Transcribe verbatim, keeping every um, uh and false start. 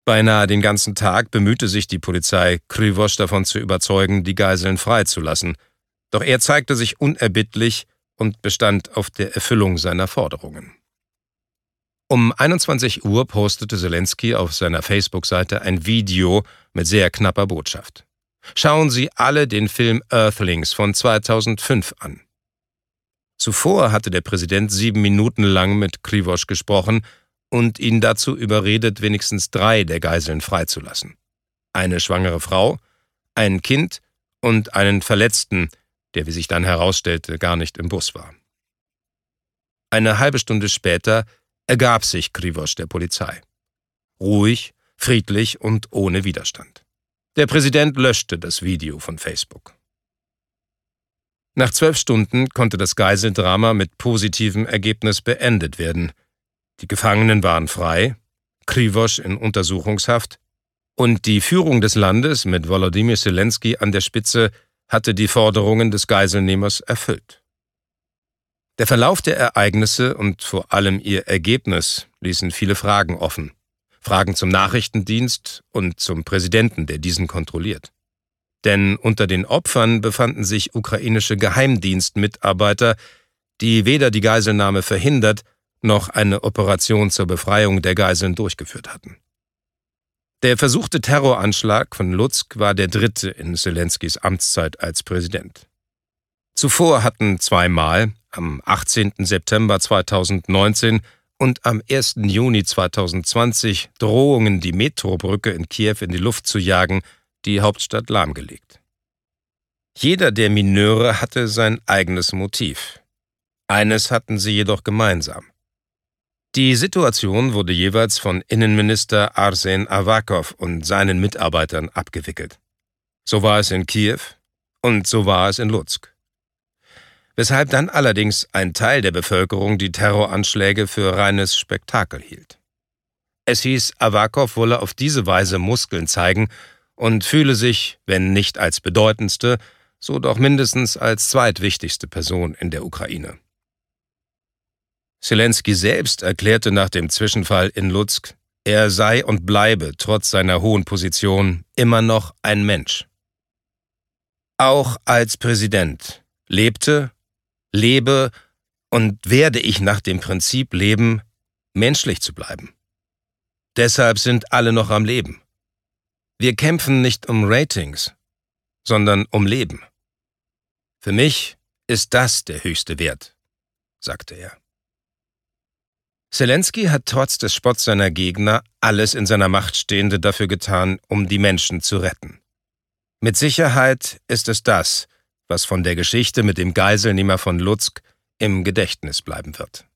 Beinahe den ganzen Tag bemühte sich die Polizei, Krzywosz davon zu überzeugen, die Geiseln freizulassen. Doch er zeigte sich unerbittlich und bestand auf der Erfüllung seiner Forderungen. Um einundzwanzig Uhr postete Zelensky auf seiner Facebook-Seite ein Video mit sehr knapper Botschaft. Schauen Sie alle den Film Earthlings von zweitausendfünf an. Zuvor hatte der Präsident sieben Minuten lang mit Krzywosz gesprochen und ihn dazu überredet, wenigstens drei der Geiseln freizulassen. Eine schwangere Frau, ein Kind und einen Verletzten, der, wie sich dann herausstellte, gar nicht im Bus war. Eine halbe Stunde später ergab sich Krzywosz der Polizei. Ruhig, friedlich und ohne Widerstand. Der Präsident löschte das Video von Facebook. Nach zwölf Stunden konnte das Geiseldrama mit positivem Ergebnis beendet werden. Die Gefangenen waren frei, Krzywosz in Untersuchungshaft und die Führung des Landes mit Volodymyr Zelensky an der Spitze hatte die Forderungen des Geiselnehmers erfüllt. Der Verlauf der Ereignisse und vor allem ihr Ergebnis ließen viele Fragen offen. Fragen zum Nachrichtendienst und zum Präsidenten, der diesen kontrolliert. Denn unter den Opfern befanden sich ukrainische Geheimdienstmitarbeiter, die weder die Geiselnahme verhindert, noch eine Operation zur Befreiung der Geiseln durchgeführt hatten. Der versuchte Terroranschlag von Lutsk war der dritte in Zelenskys Amtszeit als Präsident. Zuvor hatten zweimal, am achtzehnten September zweitausendneunzehn und am ersten Juni zweitausendzwanzig, Drohungen, die Metrobrücke in Kiew in die Luft zu jagen, die Hauptstadt lahmgelegt. Jeder der Mineure hatte sein eigenes Motiv. Eines hatten sie jedoch gemeinsam. Die Situation wurde jeweils von Innenminister Arsen Awakov und seinen Mitarbeitern abgewickelt. So war es in Kiew und so war es in Lutsk. Weshalb dann allerdings ein Teil der Bevölkerung die Terroranschläge für reines Spektakel hielt. Es hieß, Awakov wolle auf diese Weise Muskeln zeigen und fühle sich, wenn nicht als bedeutendste, so doch mindestens als zweitwichtigste Person in der Ukraine. Zelensky selbst erklärte nach dem Zwischenfall in Lutsk, er sei und bleibe trotz seiner hohen Position immer noch ein Mensch. Auch als Präsident lebte, lebe und werde ich nach dem Prinzip leben, menschlich zu bleiben. Deshalb sind alle noch am Leben. Wir kämpfen nicht um Ratings, sondern um Leben. Für mich ist das der höchste Wert, sagte er. Zelensky hat trotz des Spotts seiner Gegner alles in seiner Macht Stehende dafür getan, um die Menschen zu retten. Mit Sicherheit ist es das, was von der Geschichte mit dem Geiselnehmer von Lutsk im Gedächtnis bleiben wird.